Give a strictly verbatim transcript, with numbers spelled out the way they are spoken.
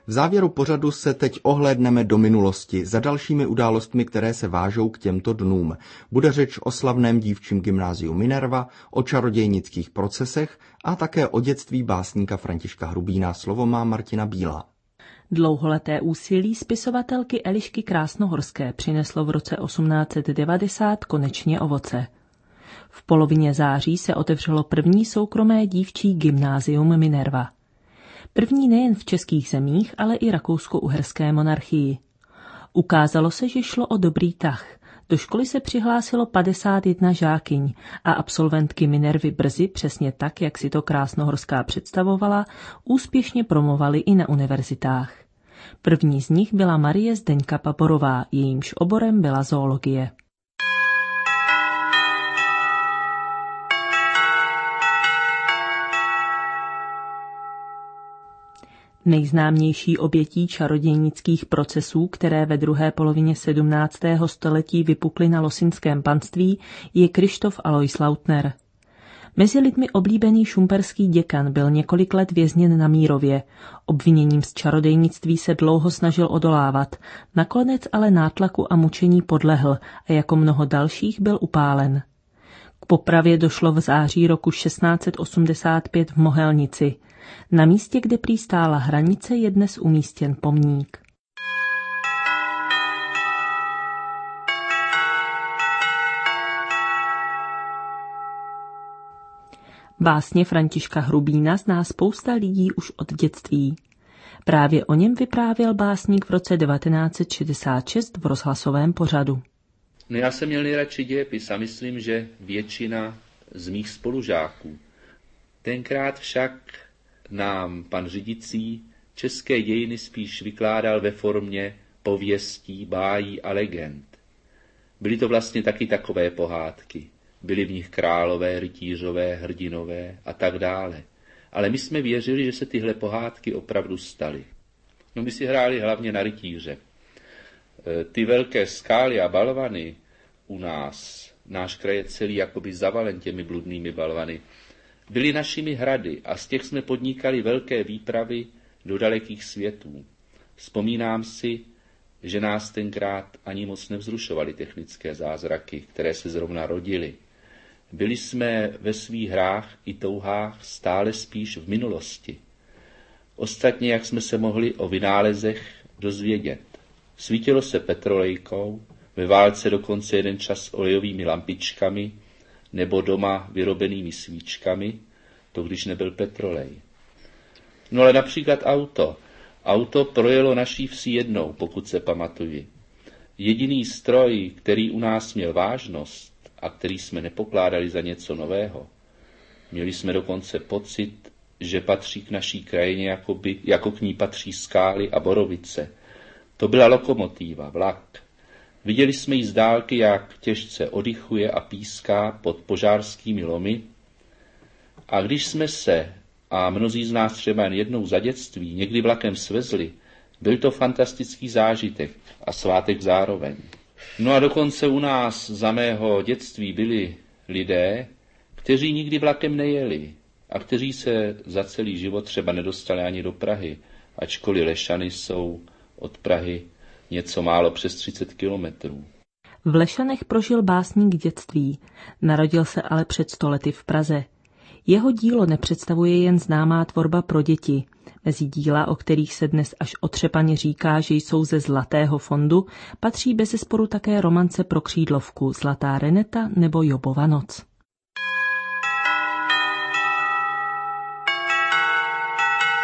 V závěru pořadu se teď ohlédneme do minulosti za dalšími událostmi, které se vážou k těmto dnům. Bude řeč o slavném dívčím gymnáziu Minerva, o čarodějnických procesech a také o dětství básníka Františka Hrubýna. Slovo má Martina Bílá. Dlouholeté úsilí spisovatelky Elišky Krásnohorské přineslo v roce osmnáct set devadesát konečně ovoce. V polovině září se otevřelo první soukromé dívčí gymnázium Minerva. První nejen v českých zemích, ale i rakousko-uherské monarchii. Ukázalo se, že šlo o dobrý tah. Do školy se přihlásilo padesát jedna žákyň a absolventky Minervy brzy, přesně tak, jak si to Krásnohorská představovala, úspěšně promovaly i na univerzitách. První z nich byla Marie Zdeňka Paporová, jejímž oborem byla zoologie. Nejznámější obětí čarodějnických procesů, které ve druhé polovině sedmnáctého století vypukly na Losinském panství, je Kryštof Alois Lautner. Mezi lidmi oblíbený šumperský děkan byl několik let vězněn na Mírově. Obviněním z čarodejnictví se dlouho snažil odolávat, nakonec ale nátlaku a mučení podlehl a jako mnoho dalších byl upálen. K popravě došlo v září roku šestnáct set osmdesát pět v Mohelnici. Na místě, kde prý stála hranice, je dnes umístěn pomník. Básně Františka Hrubýna zná spousta lidí už od dětství. Právě o něm vyprávěl básník v roce devatenáct set šedesát šest v rozhlasovém pořadu. No, já jsem měl nejradši dějepis a myslím, že většina z mých spolužáků. Tenkrát však nám pan Řidicí české dějiny spíš vykládal ve formě pověstí, bájí a legend. Byly to vlastně taky takové pohádky. Byly v nich králové, rytířové, hrdinové a tak dále. Ale my jsme věřili, že se tyhle pohádky opravdu staly. No my si hráli hlavně na rytíře. Ty velké skály a balvany u nás, náš kraj je celý jakoby zavalen těmi bludnými balvany, byly našimi hrady a z těch jsme podnikali velké výpravy do dalekých světů. Vzpomínám si, že nás tenkrát ani moc nevzrušovaly technické zázraky, které se zrovna rodily. Byli jsme ve svých hrách i touhách stále spíš v minulosti. Ostatně, jak jsme se mohli o vynálezech dozvědět. Svítilo se petrolejkou, ve válce dokonce jeden čas olejovými lampičkami, nebo doma vyrobenými svíčkami, to když nebyl petrolej. No ale například auto. Auto projelo naší vsi jednou, pokud se pamatuji. Jediný stroj, který u nás měl vážnost a který jsme nepokládali za něco nového. Měli jsme dokonce pocit, že patří k naší krajině, jakoby, jako k ní patří skály a borovice. To byla lokomotíva, vlak. Viděli jsme ji z dálky, jak těžce oddychuje a píská pod požárskými lomy. A když jsme se, a mnozí z nás třeba jen jednou za dětství, někdy vlakem svezli, byl to fantastický zážitek a svátek zároveň. No a dokonce u nás za mého dětství byli lidé, kteří nikdy vlakem nejeli a kteří se za celý život třeba nedostali ani do Prahy, ačkoliv Lešany jsou od Prahy něco málo přes třicet kilometrů. V Lešanech prožil básník dětství, narodil se ale před sto lety v Praze. Jeho dílo nepředstavuje jen známá tvorba pro děti. Mezi díla, o kterých se dnes až otřepaně říká, že jsou ze Zlatého fondu, patří bezesporu také romance pro křídlovku Zlatá Reneta nebo Jobova noc.